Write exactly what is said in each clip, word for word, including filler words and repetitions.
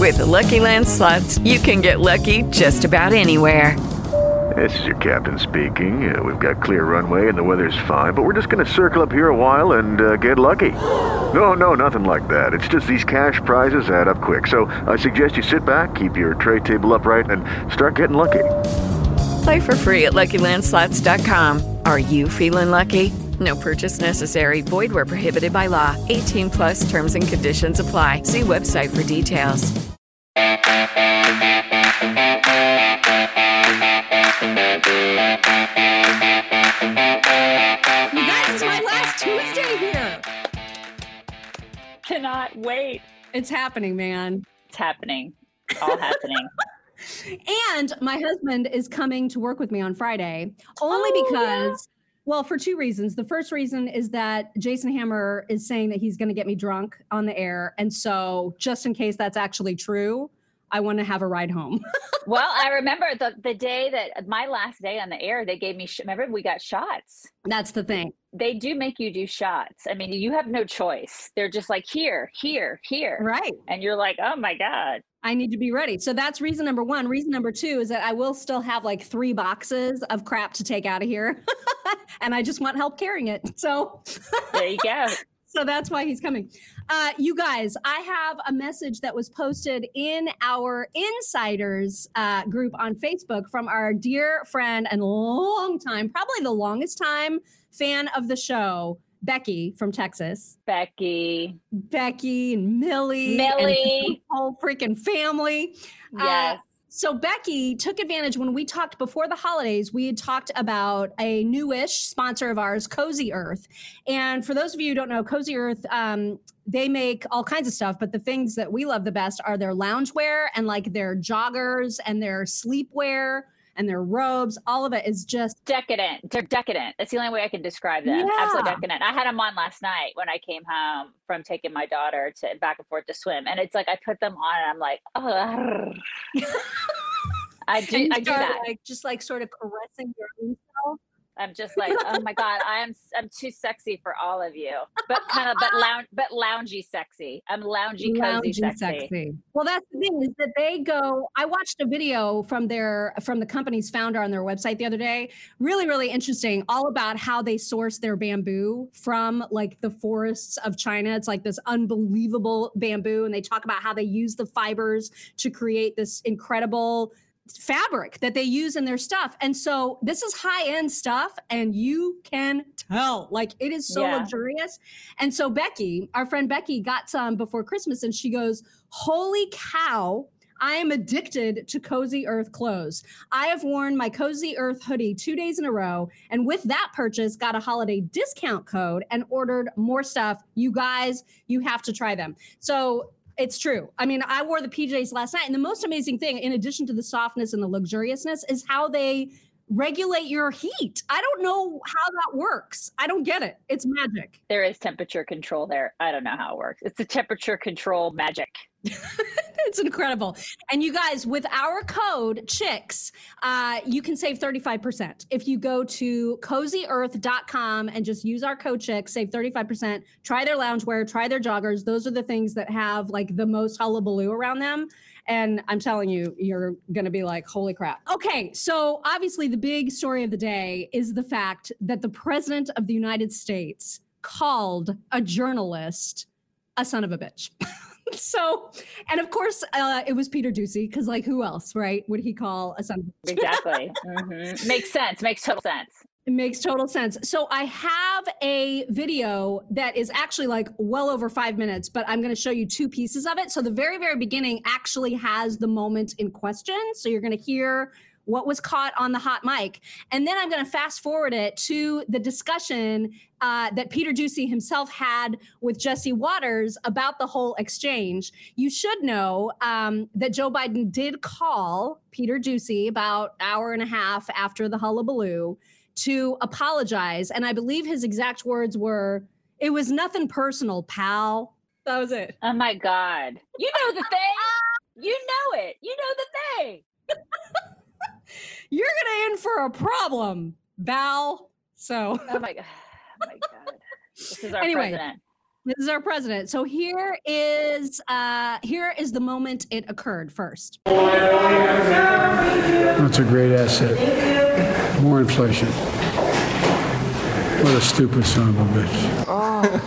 With the Lucky Land Slots, you can get lucky just about anywhere. This is your captain speaking. Uh, we've got clear runway and the weather's fine, but we're just going to circle up here a while and uh, get lucky. No, no, nothing like that. It's just these cash prizes add up quick. So I suggest you sit back, keep your tray table upright, and start getting lucky. Play for free at Lucky Land Slots dot com. Are you feeling lucky? No purchase necessary. Void where prohibited by law. eighteen plus terms and conditions apply. See website for details. You guys, it's my last Tuesday here. Cannot wait. It's happening, man. It's happening. All happening. And my husband is coming to work with me on Friday, only Oh, because, well, for two reasons. The first reason is that Jason Hammer is saying that he's going to get me drunk on the air. And so just in case that's actually true, I want to have a ride home. Well, I remember the, the day that my last day on the air, they gave me, sh- remember we got shots. That's the thing. They do make you do shots. I mean, you have no choice. They're just like, here, here, here. Right. And you're like, oh my God. I need to be ready. So that's reason number one. Reason number two is that I will still have like three boxes of crap to take out of here. And I just want help carrying it. So There you go. So that's why he's coming. Uh, you guys, I have a message that was posted in our insiders uh, group on Facebook from our dear friend and long time, probably the longest time fan of the show, Becky from Texas. Becky. Becky and Millie. Millie. And the whole freaking family. Yes. Uh, So Becky took advantage when we talked before the holidays. We had talked about a newish sponsor of ours, Cozy Earth. And for those of you who don't know, Cozy Earth, um, they make all kinds of stuff, but the things that we love the best are their loungewear and like their joggers and their sleepwear and their robes. All of it is just Decadent. They're decadent. That's the only way I can describe them. Yeah. Absolutely decadent. I had them on last night when I came home from taking my daughter to back and forth to swim. And it's like, I put them on and I'm like, oh, I do, and you I do start, that. like just like sort of caressing your own self. I'm just like, oh my God, I am, I'm too sexy for all of you, but kind of, but lounge, but loungy sexy. I'm loungy, cozy, Loungy sexy. Well, that's the thing is that they go. I watched a video from their from the company's founder on their website the other day. Really, really interesting. All about how they source their bamboo from like the forests of China. It's like this unbelievable bamboo, and they talk about how they use the fibers to create this incredible fabric that they use in their stuff. And so this is high-end stuff and you can tell like it is so Yeah. luxurious. And so Becky, our friend Becky, got some before Christmas and she goes, holy cow, I am addicted to Cozy Earth clothes. I have worn my Cozy Earth hoodie two days in a row, and with that purchase got a holiday discount code and ordered more stuff. You guys, you have to try them. So it's true. I mean, I wore the P Js last night, and the most amazing thing, in addition to the softness and the luxuriousness, is how they regulate your heat. I don't know how that works. I don't get it. It's magic. There is temperature control there. I don't know how it works. It's the temperature control magic. It's incredible. And you guys, with our code CHICKS, uh, you can save thirty-five percent. If you go to cozy earth dot com and just use our code CHICKS, save thirty-five percent. Try their loungewear, try their joggers. Those are the things that have like the most hullabaloo around them. And I'm telling you, you're going to be like, holy crap. Okay, so obviously the big story of the day is the fact that the president of the United States called a journalist a son of a bitch. So, and of course, uh, it was Peter Doocy, because like who else, right, would he call a son of a bitch? Exactly. Mm-hmm. Makes sense. Makes total sense. It makes total sense. So I have a video that is actually like well over five minutes, but I'm going to show you two pieces of it. So the very, very beginning actually has the moment in question. So you're going to hear what was caught on the hot mic. And then I'm going to fast forward it to the discussion uh, that Peter Doocy himself had with Jesse Waters about the whole exchange. You should know um, that Joe Biden did call Peter Doocy about an hour and a half after the hullabaloo to apologize. And I believe his exact words were, "It was nothing personal, pal." That was it. Oh my God. You know the thing. You know it. You know the thing. You're going to in for a problem, Val. So Oh my God. Oh my God. This is our Anyway. president. This is our president. So here is uh, here is the moment it occurred first. That's a great asset. More inflation. What a stupid son of a bitch. Oh.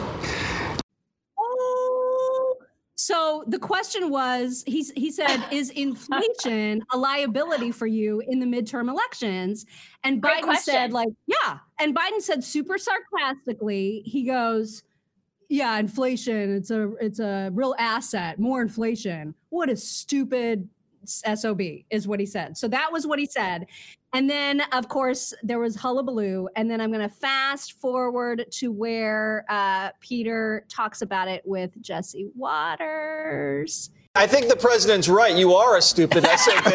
So the question was, he, he said, is inflation a liability for you in the midterm elections? And Great Biden question. said, like, yeah. And Biden said super sarcastically, he goes, yeah, inflation, it's a it's a real asset, more inflation. What a stupid S O B is what he said. So that was what he said. And then, of course, there was hullabaloo. And then I'm going to fast forward to where uh, Peter talks about it with Jesse Waters. I think the president's right. You are a stupid S O B.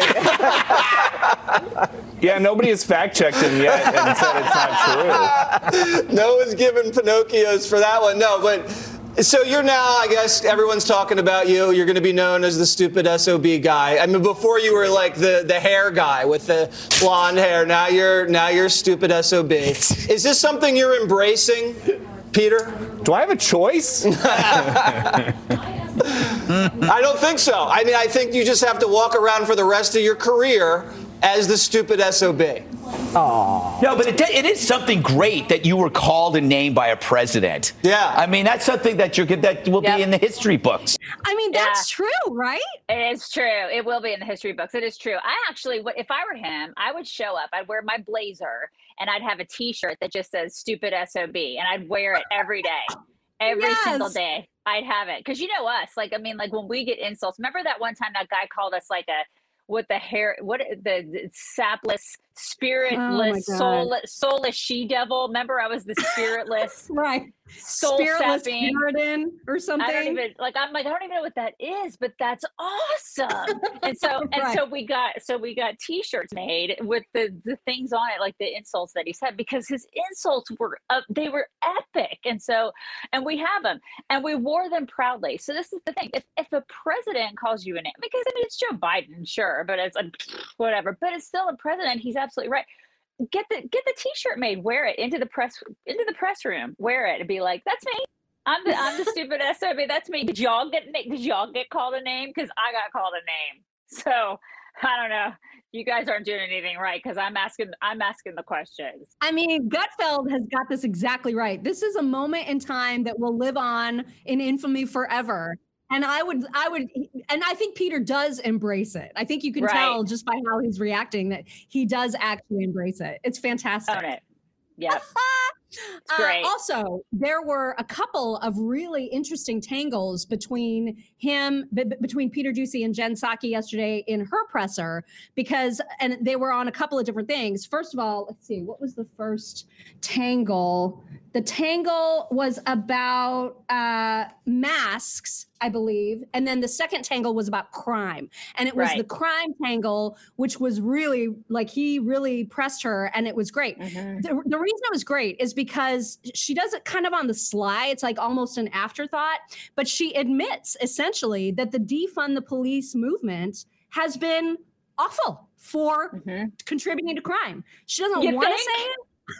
Yeah, nobody has fact-checked him yet and said it's not true. No one's given Pinocchios for that one. No, but so you're now, I guess, everyone's talking about you. You're going to be known as the stupid S O B guy. I mean, before you were like the, the hair guy with the blonde hair. Now you're now you're stupid S O B. Is this something you're embracing, Peter? Do I have a choice? I don't think so. I mean, I think you just have to walk around for the rest of your career as the stupid S O B. Aww. No, but it, it is something great that you were called and named by a president. Yeah. I mean, that's something that you could that will Yep. be in the history books. I mean, that's true, right? It is true. It will be in the history books. It is true. I actually, if I were him, I would show up. I'd wear my blazer and I'd have a T-shirt that just says "Stupid S O B" and I'd wear it every day, every Yes. single day. I'd have it because you know us. Like, I mean, like when we get insults. Remember that one time that guy called us like a with the hair, what the, the sapless, spiritless, Oh my God. soulless, soulless she-devil. Remember, I was the spiritless. Right. Soul Spiritless sapping. Puritan or something. I don't even like. I'm like I don't even know what that is, but that's awesome. And so and Right. so we got so we got T-shirts made with the the things on it, like the insults that he said, because his insults were uh, they were epic. And so and we have them and we wore them proudly. So this is the thing: if if a president calls you a name, because I mean it's Joe Biden, sure, but it's uh, whatever, but it's still a president. He's absolutely right. Get the get the T-shirt made, wear it into the press into the press room, wear it, and be like, "That's me. I'm the I'm the stupid S O B. That's me." Did y'all get did y'all get called a name? Because I got called a name. So I don't know. You guys aren't doing anything right because I'm asking I'm asking the questions. I mean, Gutfeld has got this exactly right. This is a moment in time that will live on in infamy forever. And I would, I would, and I think Peter does embrace it. I think you can Right. tell just by how he's reacting that he does actually embrace it. It's fantastic. Own it. Yep. Uh, great. also, there were a couple of really interesting tangles between him, b- b- between Peter Doocy and Jen Psaki yesterday in her presser, because, and they were on a couple of different things. First of all, let's see, what was the first tangle? The tangle was about uh, masks, I believe. And then the second tangle was about crime. And it was Right. the crime tangle, which was really, like, he really pressed her, and it was great. Mhm. The, the reason it was great is because she does it kind of on the sly. It's like almost an afterthought, but she admits essentially that the defund the police movement has been awful for Mhm. contributing to crime. She doesn't You want to think? say it,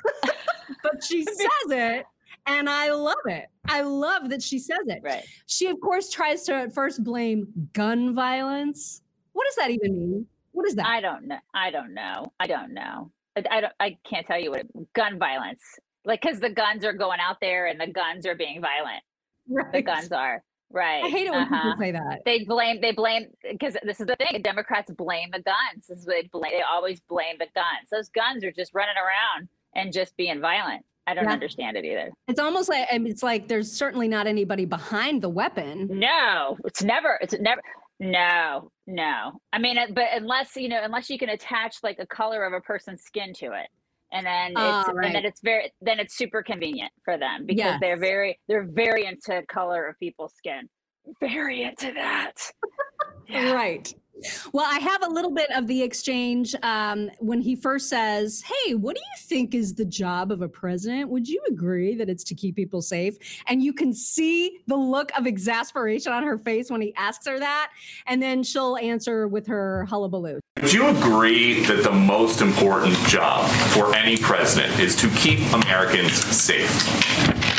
but she says it, and I love it. I love that she says it. Right. She, of course, tries to at first blame gun violence. What does that even mean? What is that? I don't know. I don't know. I don't know. I, I don't. I can't tell you what it, gun violence. Like, because the guns are going out there and the guns are being violent. Right. The guns are right. I hate it when Uh-huh. people say that. They blame. They blame because this is the thing. Democrats blame the guns. This is what they blame. They always blame the guns. Those guns are just running around and just being violent. I don't Yeah. understand it either. It's almost like I mean, it's like there's certainly not anybody behind the weapon. No, it's never. It's never. No, no. I mean, it- but unless you know, unless you can attach like a color of a person's skin to it, and then it's Ah, right. and then it's very then it's super convenient for them because Yes. they're very they're very into color of people's skin. Very into that. Yeah. Right. Well, I have a little bit of the exchange um, when he first says, "Hey, what do you think is the job of a president? Would you agree that it's to keep people safe?" And you can see the look of exasperation on her face when he asks her that. And then she'll answer with her hullabaloo. Would you agree that the most important job for any president is to keep Americans safe?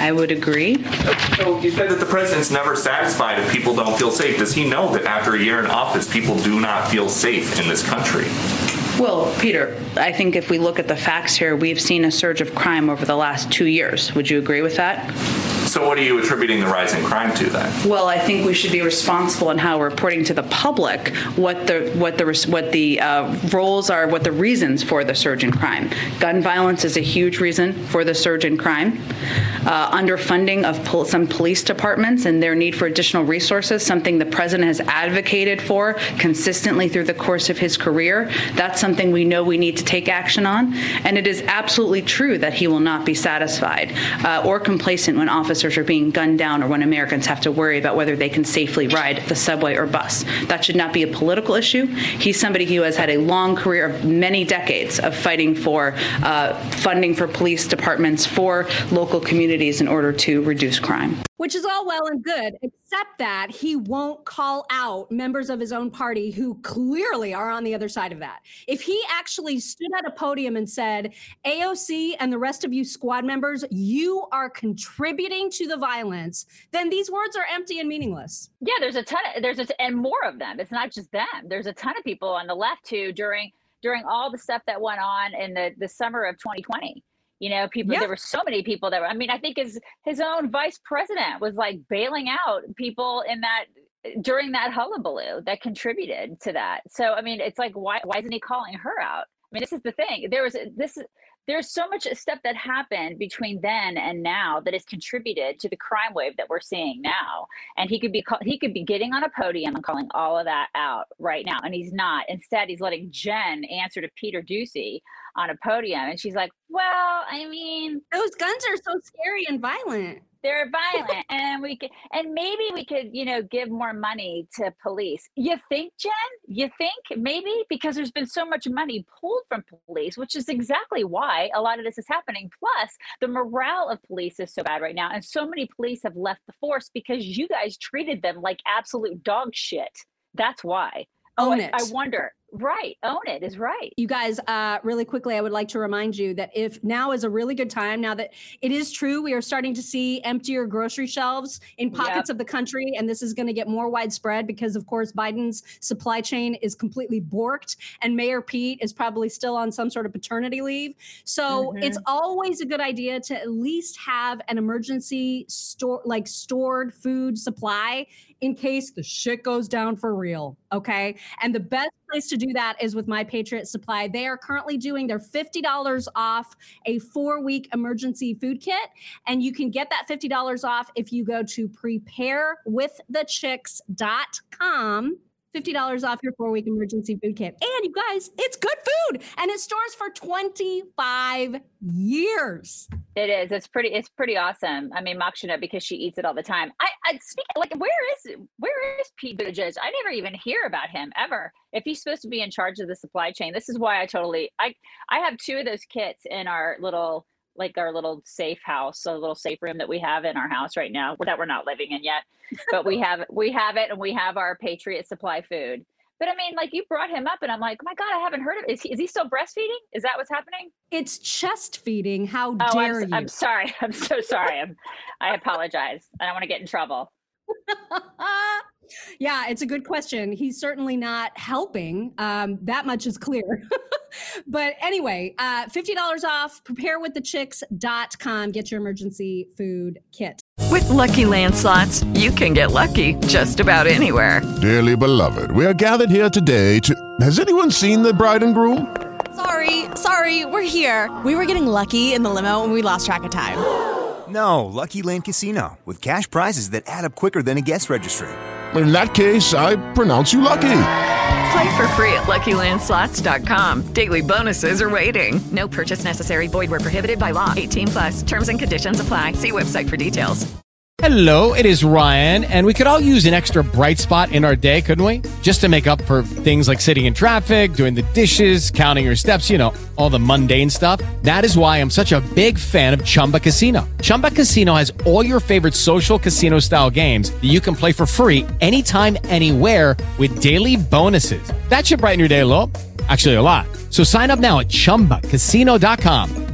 I would agree. So you said that the president's never satisfied if people don't feel safe. Does he know that after a year in office, people do not feel safe in this country? Well, Peter, I think if we look at the facts here, we've seen a surge of crime over the last two years. Would you agree with that? So what are you attributing the rise in crime to then? Well, I think we should be responsible in how we're reporting to the public what the what the what the uh, roles are, what the reasons for the surge in crime. Gun violence is a huge reason for the surge in crime. Uh, underfunding of pol- some police departments and their need for additional resources, something the president has advocated for consistently through the course of his career. That's something we know we need to take action on. And it is absolutely true that he will not be satisfied uh, or complacent when officers are being gunned down or when Americans have to worry about whether they can safely ride the subway or bus. That should not be a political issue. He's somebody who has had a long career of many decades of fighting for uh, funding for police departments, for local communities in order to reduce crime. Which is all well and good, except that he won't call out members of his own party who clearly are on the other side of that. If he actually stood at a podium and said, A O C and the rest of you squad members, you are contributing to the violence, then these words are empty and meaningless. Yeah, there's a ton of, there's a, and more of them. It's not just them. There's a ton of people on the left too during during all the stuff that went on in the, the summer of twenty twenty. You know, people, yeah. There were so many people that were, I mean, I think his, his own vice president was like bailing out people in that, during that hullabaloo that contributed to that. So, I mean, it's like, why, why isn't he calling her out? I mean, this is the thing. There was this, there's so much stuff that happened between then and now that has contributed to the crime wave that we're seeing now. And he could be, he could be getting on a podium and calling all of that out right now. And he's not. Instead, he's letting Jen answer to Peter Doocy on a podium. And she's like, well, I mean, those guns are so scary and violent. They're violent. and we could, and maybe we could, you know, give more money to police. You think, Jen? You think maybe? Because there's been so much money pulled from police, which is exactly why a lot of this is happening. Plus, the morale of police is so bad right now. And so many police have left the force because you guys treated them like absolute dog shit. That's why. Own oh, it. I, I wonder. Right. Own it is right. You guys, uh, really quickly, I would like to remind you that if now is a really good time, now that it is true, we are starting to see emptier grocery shelves in pockets yep. of the country. And this is going to get more widespread because, of course, Biden's supply chain is completely borked and Mayor Pete is probably still on some sort of paternity leave. So mm-hmm. it's always a good idea to at least have an emergency store, like stored food supply in case the shit goes down for real. Okay. And the best place to do that is with My Patriot Supply. They are currently doing their fifty dollars off a four-week emergency food kit. And you can get that fifty dollars off if you go to prepare with the chicks dot com. fifty dollars off your four-week emergency food kit. And you guys, it's good food. And it stores for twenty-five years. It is. It's pretty, it's pretty awesome. I mean, Mock should know because she eats it all the time. I, I speak like, where is, where is Pete Buttigieg? I never even hear about him ever. If he's supposed to be in charge of the supply chain, this is why I totally, I, I have two of those kits in our little, like our little safe house, a little safe room that we have in our house right now that we're not living in yet, but we have, we have it and we have our Patriot Supply food. But I mean, like you brought him up and I'm like, oh my God, I haven't heard of it. Is he, is he still breastfeeding? Is that what's happening? It's chest feeding. How oh, dare I'm, you? I'm sorry. I'm so sorry. I'm, I apologize. I don't want to get in trouble. Yeah, it's a good question. He's certainly not helping. Um, that much is clear. But anyway, uh, fifty dollars off, prepare with the chicks dot com. Get your emergency food kit. With Lucky Land Slots, you can get lucky just about anywhere. Dearly beloved, we are gathered here today to... Has anyone seen the bride and groom? Sorry, sorry, we're here. We were getting lucky in the limo and we lost track of time. No, Lucky Land Casino, with cash prizes that add up quicker than a guest registry. In that case, I pronounce you lucky. Play for free at Lucky Land Slots dot com. Daily bonuses are waiting. No purchase necessary. Void where prohibited by law. eighteen plus. Terms and conditions apply. See website for details. Hello, it is Ryan, and we could all use an extra bright spot in our day, couldn't we? Just to make up for things like sitting in traffic, doing the dishes, counting your steps, you know, all the mundane stuff. That is why I'm such a big fan of Chumba Casino. Chumba Casino has all your favorite social casino-style games that you can play for free anytime, anywhere with daily bonuses. That should brighten your day a little. Actually, a lot. So sign up now at chumba casino dot com.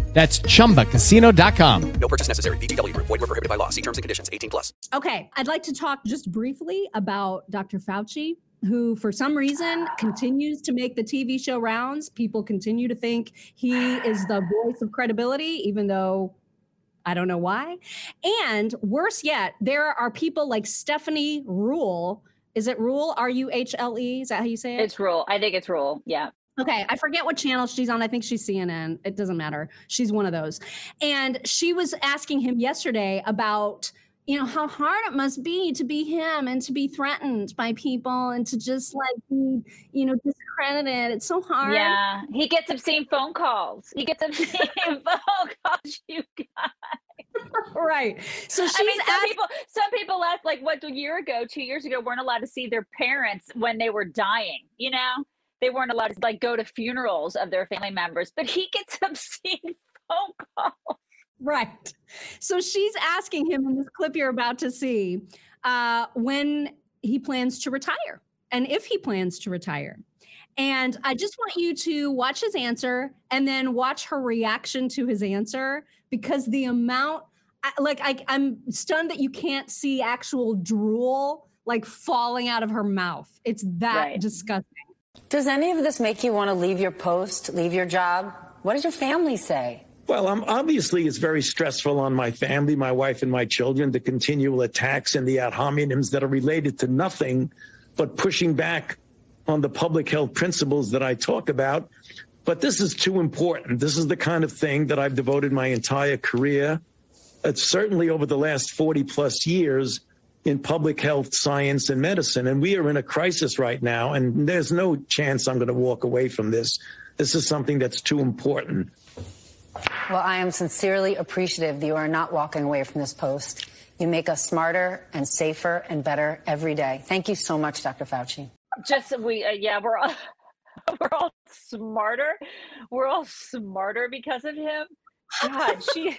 That's chumba casino dot com. No purchase necessary. V G W Group. Void where prohibited by law. See terms and conditions. eighteen plus. Okay, I'd like to talk just briefly about Doctor Fauci, who for some reason continues to make the T V show rounds. People continue to think he is the voice of credibility, even though I don't know why. And worse yet, there are people like Stephanie Ruhle. Is it Ruhle? R U H L E? Is that how you say it? It's Ruhle. I think it's Ruhle. Yeah. Okay, I forget what channel she's on. I think she's C N N. It doesn't matter. She's one of those. And she was asking him yesterday about, you know, how hard it must be to be him and to be threatened by people and to just like be, you know, discredited. It's so hard. Yeah, he gets obscene phone calls. He gets obscene phone calls, you guys. Right. So she's I mean, some asked- people, some people left like what a year ago, two years ago, weren't allowed to see their parents when they were dying. You know, they weren't allowed to like go to funerals of their family members. But he gets obscene phone calls. Right. So she's asking him in this clip you're about to see uh, when he plans to retire and if he plans to retire. And I just want you to watch his answer and then watch her reaction to his answer, because the amount, like I, I'm stunned that you can't see actual drool like falling out of her mouth. It's that Right. disgusting. Does any of this make you want to leave your post, leave your job? What does your family say? Well, um, obviously, it's very stressful on my family, my wife and my children, the continual attacks and the ad hominems that are related to nothing but pushing back on the public health principles that I talk about. But this is too important. This is the kind of thing that I've devoted my entire career, uh, certainly over the last forty plus years, in public health, science, and medicine. And we are in a crisis right now, and there's no chance I'm going to walk away from this. This is something that's too important. Well, I am sincerely appreciative that you are not walking away from this post. You make us smarter and safer and better every day. Thank you so much, Doctor Fauci. Just we, uh, yeah, we're all we're all smarter. We're all smarter because of him. God, she.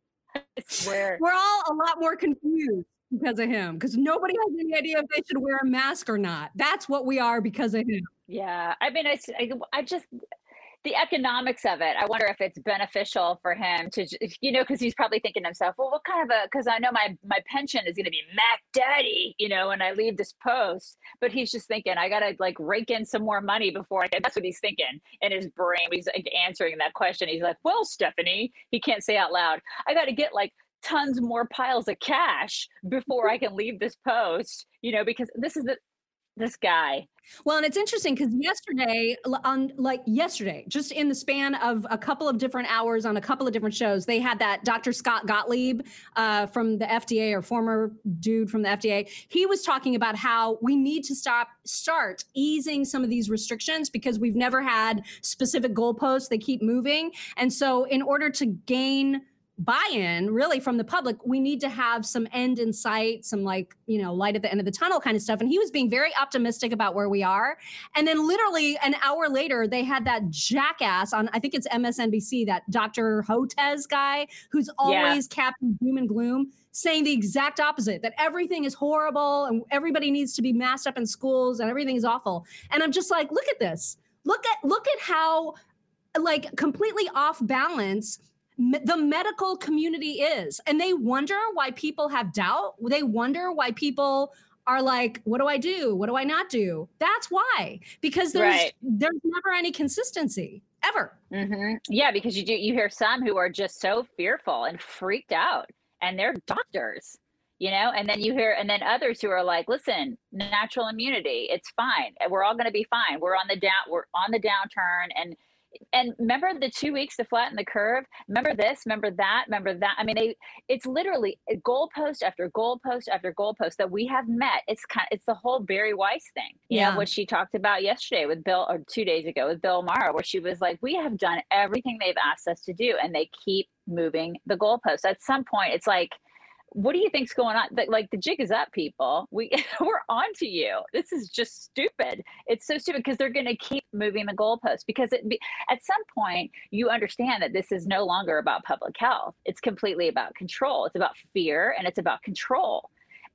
I swear. We're all a lot more confused because of him, because nobody has any idea if they should wear a mask or not. That's what we are because of him. Yeah, I mean, I, I, I just, the economics of it, I wonder if it's beneficial for him to, j- you know, because he's probably thinking to himself, well, what kind of a, because I know my, my pension is going to be Mac Daddy, you know, when I leave this post. But he's just thinking, I got to like rake in some more money before I get, that's what he's thinking in his brain. He's like answering that question. He's like, well, Stephanie, he can't say out loud, I got to get like tons more piles of cash before I can leave this post, you know, because this is the, this guy. Well, and it's interesting because yesterday, l- on like yesterday, just in the span of a couple of different hours on a couple of different shows, they had that Doctor Scott Gottlieb uh, from the F D A, or former dude from the F D A. He was talking about how we need to stop, start easing some of these restrictions because we've never had specific goalposts. They keep moving. And so in order to gain buy-in really from the public, we need to have some end in sight, some like, you know, light at the end of the tunnel kind of stuff. And he was being very optimistic about where we are. And then literally an hour later, they had that jackass on, I think it's M S N B C, that Doctor Hotez guy who's always Captain Doom and Gloom, saying the exact opposite, that everything is horrible and everybody needs to be masked up in schools and everything is awful. And I'm just like, look at this. Look at, look at how like completely off balance the medical community is. And they wonder why people have doubt. They wonder why people are like, what do I do? What do I not do? That's why, because there's Right. there's never any consistency ever. Mm-hmm. Yeah, because you do, you hear some who are just so fearful and freaked out, and they're doctors, you know, and then you hear, and then others who are like, listen, natural immunity, it's fine. We're all going to be fine. We're on the down, we're on the downturn. And And remember the two weeks to flatten the curve? Remember this, remember that, remember that. I mean, they, it's literally a goalpost after goalpost after goalpost that we have met. It's kind of, it's the whole Barry Weiss thing, you Yeah. know, what she talked about yesterday with Bill, or two days ago with Bill Maher, where she was like, we have done everything they've asked us to do, and they keep moving the goalposts. At some point, it's like, what do you think's going on? Like, like the jig is up, people. We we're on to you. This is just stupid. It's so stupid because they're going to keep moving the goalposts, because it be, at some point you understand that this is no longer about public health. It's completely about control. It's about fear and it's about control.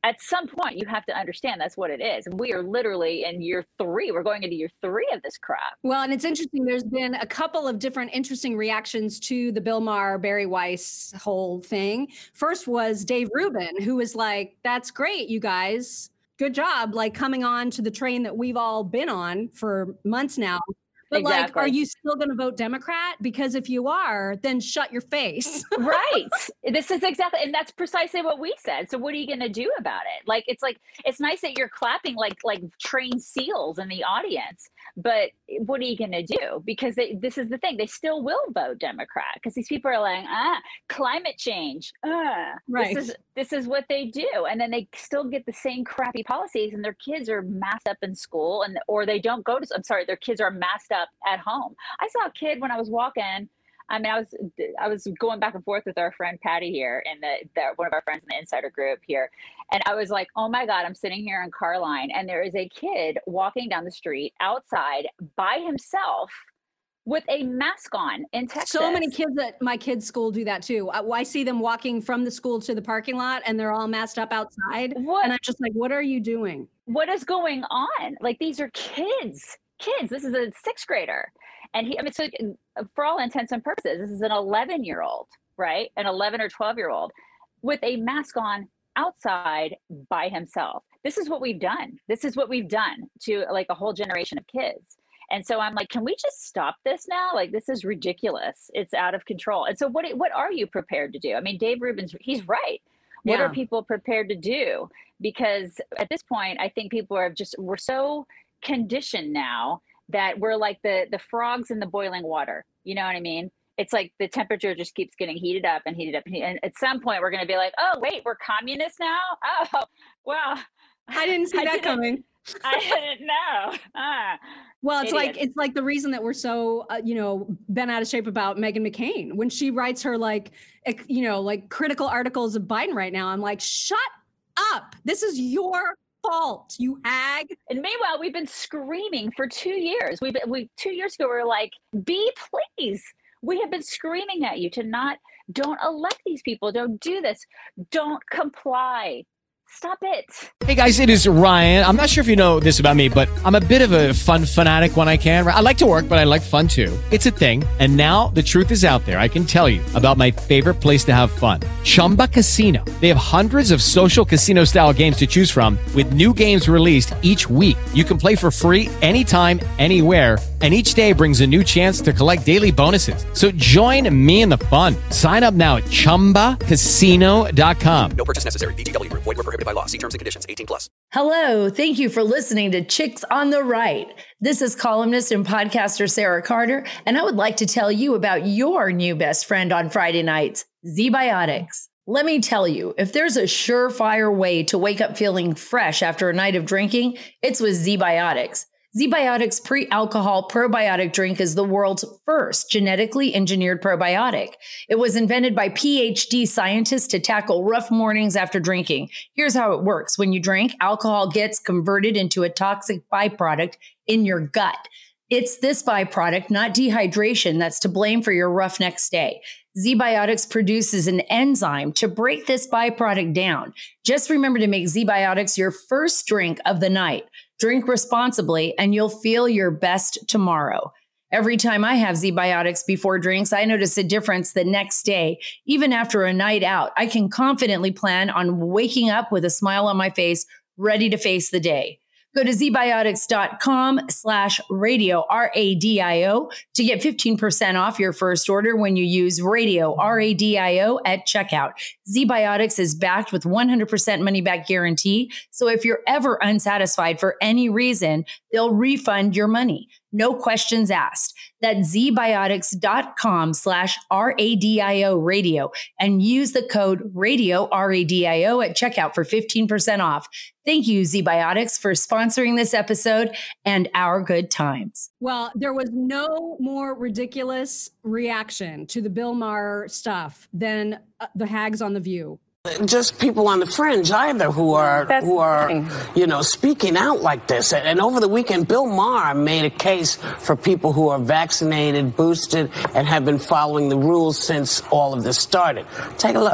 at some point, you have to understand that's what it is. We are literally in year three. We're going into year three of this crap. Well, and it's interesting. There's been a couple of different interesting reactions to the Bill Maher, Bari Weiss whole thing. First was Dave Rubin, who was like, that's great, you guys. Good job, like coming on to the train that we've all been on for months now. But Exactly. like, are you still going to vote Democrat? Because if you are, then shut your face. Right. This is exactly, and that's precisely what we said. So what are you going to do about it? Like, it's like, it's nice that you're clapping like, like trained seals in the audience, but what are you going to do? Because they, this is the thing. They still will vote Democrat because these people are like, ah, climate change. Ah, Right. This is, this is what they do. And then they still get the same crappy policies and their kids are masked up in school and, or they don't go to, I'm sorry, their kids are masked up at home. I saw a kid when I was walking. I mean, I was I was going back and forth with our friend Patty here and the, the one of our friends in the insider group here. And I was like, oh my God, I'm sitting here in Carline and there is a kid walking down the street outside by himself with a mask on in Texas. So many kids at my kids' school do that too. I, I see them walking from the school to the parking lot and they're all masked up outside. What? And I'm just like, what are you doing? What is going on? Like, these are kids. Kids. This is a sixth grader. And he, I mean, so for all intents and purposes, this is an eleven year old, right? An eleven or twelve year old with a mask on outside by himself. This is what we've done. This is what we've done to like a whole generation of kids. And so I'm like, can we just stop this now? Like, this is ridiculous. It's out of control. And so what, what are you prepared to do? I mean, Dave Rubin's, he's right. What Yeah. are people prepared to do? Because at this point, I think people are just, we're so conditioned now that we're like the the frogs in the boiling water. You know what I mean? It's like the temperature just keeps getting heated up and heated up. And, heated, and at some point we're going to be like, oh, wait, we're communists now? Oh, well. I didn't see I that didn't- coming. I didn't know. Ah, Well, it's like idiots. it's like the reason that we're so uh, you know bent out of shape about Meghan McCain when she writes her like ec- you know like critical articles of Biden right now. I'm like, shut up! This is your fault, you hag. And meanwhile, we've been screaming for two years. We've been, we two years ago, we were like, "Be please." We have been screaming at you to not, don't elect these people. Don't do this. Don't comply. Stop it. Hey guys, it is Ryan. I'm not sure if you know this about me, but I'm a bit of a fun fanatic when I can. I like to work, but I like fun too. It's a thing. And now the truth is out there. I can tell you about my favorite place to have fun. Chumba Casino. They have hundreds of social casino style games to choose from with new games released each week. You can play for free anytime, anywhere. And each day brings a new chance to collect daily bonuses. So join me in the fun. Sign up now at chumba casino dot com. No purchase necessary. V G W. Void where prohibited by law. See terms and conditions. eighteen plus. Hello. Thank you for listening to Chicks on the Right. This is columnist and podcaster Sarah Carter, and I would like to tell you about your new best friend on Friday nights, ZBiotics. Let me tell you, if there's a surefire way to wake up feeling fresh after a night of drinking, it's with ZBiotics. ZBiotics pre-alcohol probiotic drink is the world's first genetically engineered probiotic. It was invented by P H D scientists to tackle rough mornings after drinking. Here's how it works. When you drink, alcohol gets converted into a toxic byproduct in your gut. It's this byproduct, not dehydration, that's to blame for your rough next day. ZBiotics produces an enzyme to break this byproduct down. Just remember to make ZBiotics your first drink of the night. Drink responsibly, and you'll feel your best tomorrow. Every time I have ZBiotics before drinks, I notice a difference the next day. Even after a night out, I can confidently plan on waking up with a smile on my face, ready to face the day. Go to zbiotics.com slash radio, R A D I O, to get fifteen percent off your first order when you use radio, R A D I O, at checkout. ZBiotics is backed with one hundred percent money back guarantee. So if you're ever unsatisfied for any reason, they'll refund your money. No questions asked. That's zbiotics.com slash R-A-D-I-O radio and use the code radio, R A D I O, at checkout for fifteen percent off. Thank you, ZBiotics, for sponsoring this episode and our good times. Well, there was no more ridiculous reaction to the Bill Maher stuff than uh, the hags on The View. Just people on the fringe either who are That's who are you know speaking out like this. And, and over the weekend, Bill Maher made a case for people who are vaccinated, boosted, and have been following the rules since all of this started. Take a look.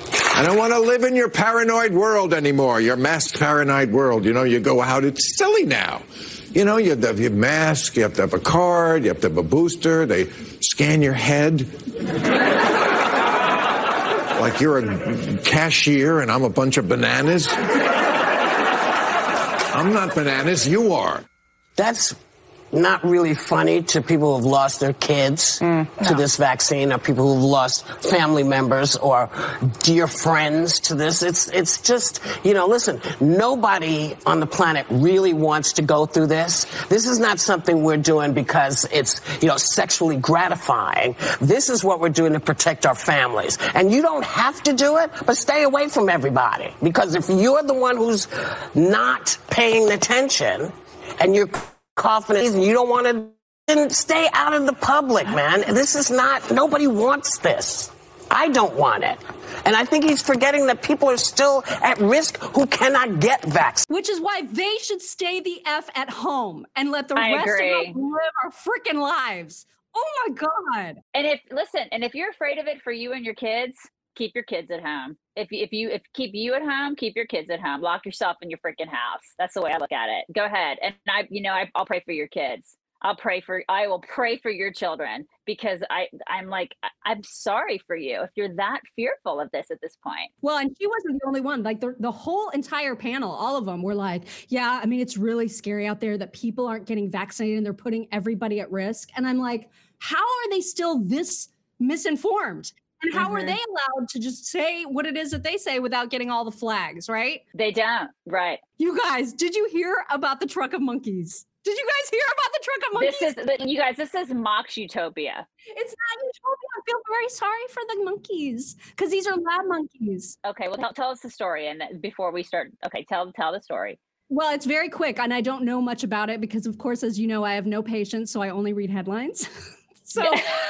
I don't want to live in your paranoid world anymore, your masked paranoid world. You know, you go out, it's silly now. You know, you have to have your mask, you have to have a card, you have to have a booster, they scan your head. Like you're a cashier and I'm a bunch of bananas. I'm not bananas, you are. That's not really funny to people who've lost their kids mm, to no. this vaccine, or people who've lost family members or dear friends to this. It's it's just, you know, listen, nobody on the planet really wants to go through this. This is not something we're doing because it's, you know, sexually gratifying. This is what we're doing to protect our families. And you don't have to do it, but stay away from everybody. Because if you're the one who's not paying attention and you're confident and you don't want to, then stay out of the public, man. This is not, nobody wants this. I don't want it. And I think he's forgetting that people are still at risk who cannot get vaccinated. Which is why they should stay the F at home and let the I rest agree. of us live our freaking lives. Oh my God. And if, listen, and if you're afraid of it for you and your kids, keep your kids at home. If if you if keep you at home, keep your kids at home. Lock yourself in your freaking house. That's the way I look at it. Go ahead, and I, you know, I, I'll pray for your kids. I'll pray for. I will pray for your children because I I'm like I'm sorry for you if you're that fearful of this at this point. Well, and she wasn't the only one. Like the the whole entire panel, all of them were like, yeah, I mean, it's really scary out there that people aren't getting vaccinated and they're putting everybody at risk. And I'm like, how are they still this misinformed? And how mm-hmm. are they allowed to just say what it is that they say without getting all the flags, right? They don't, right. You guys, did you hear about the truck of monkeys? Did you guys hear about the truck of monkeys? This is, you guys, this is mock utopia. It's not utopia. I feel very sorry for the monkeys because these are lab monkeys. Okay, well, tell, tell us the story and before we start. Okay, tell tell the story. Well, it's very quick, and I don't know much about it because, of course, as you know, I have no patience, so I only read headlines. so...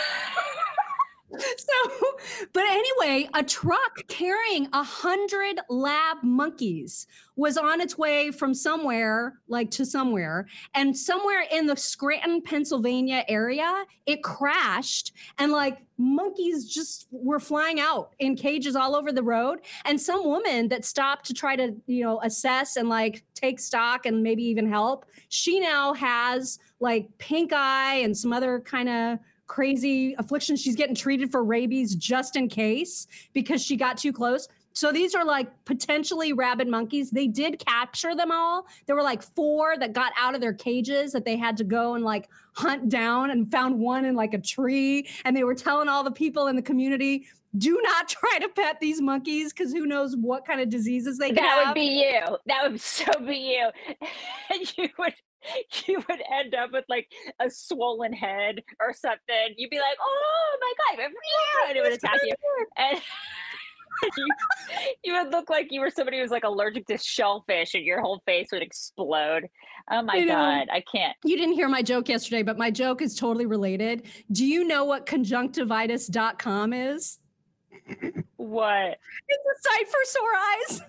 So, but anyway, a truck carrying a hundred lab monkeys was on its way from somewhere, like to somewhere, and somewhere in the Scranton, Pennsylvania area, it crashed, and like monkeys just were flying out in cages all over the road. And some woman that stopped to try to, you know, assess and like take stock and maybe even help, she now has like pink eye and some other kind of crazy affliction. She's getting treated for rabies just in case because she got too close. So these are like potentially rabid monkeys. They did capture them all. There were like four that got out of their cages that they had to go and like hunt down, and found one in like a tree. And they were telling all the people in the community, do not try to pet these monkeys because who knows what kind of diseases they could have. That would be you. That would so be you. And you would you would end up with like a swollen head or something. You'd be like, oh my God, yeah, and it would attack you. And you, you would look like you were somebody who was like allergic to shellfish and your whole face would explode. Oh my God, I can't. You didn't hear my joke yesterday, but my joke is totally related. Do you know what conjunctivitis dot com is? What? It's a site for sore eyes.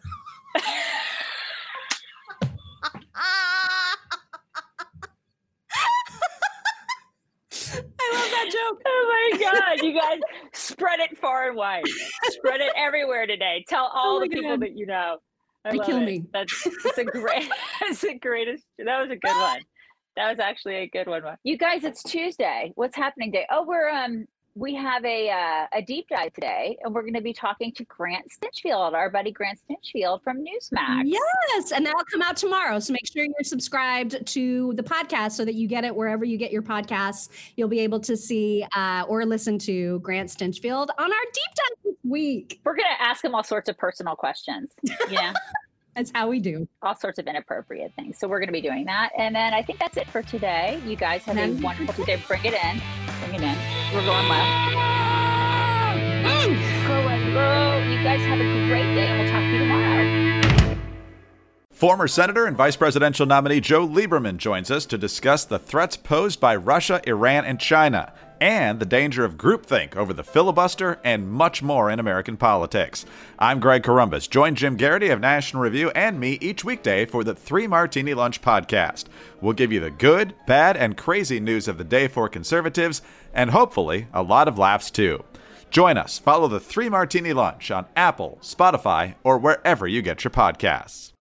I love that joke. Oh my God, you guys spread it far and wide. Spread it everywhere today. Tell all oh the people God. that you know. I they kill it. me. That's, that's a great, that's the greatest. That was a good one. That was actually a good one. You guys, it's Tuesday. What's happening today? Oh, we're, um, we have a uh, a deep dive today, and we're going to be talking to Grant Stinchfield, our buddy Grant Stinchfield from Newsmax. Yes, and that'll come out tomorrow. So make sure you're subscribed to the podcast so that you get it wherever you get your podcasts. You'll be able to see uh, or listen to Grant Stinchfield on our deep dive this week. We're going to ask him all sorts of personal questions. Yeah. That's how we do. All sorts of inappropriate things. So we're going to be doing that. And then I think that's it for today. You guys have a wonderful day. Bring it in. Bring it in. We're going left. Mm. Going low. You guys have a great day, and we'll talk to you tomorrow. Former Senator and Vice Presidential nominee Joe Lieberman joins us to discuss the threats posed by Russia, Iran, and China, and the danger of groupthink over the filibuster, and much more in American politics. I'm Greg Corombos. Join Jim Garrity of National Review and me each weekday for the Three Martini Lunch podcast. We'll give you the good, bad, and crazy news of the day for conservatives, and hopefully a lot of laughs too. Join us. Follow the Three Martini Lunch on Apple, Spotify, or wherever you get your podcasts.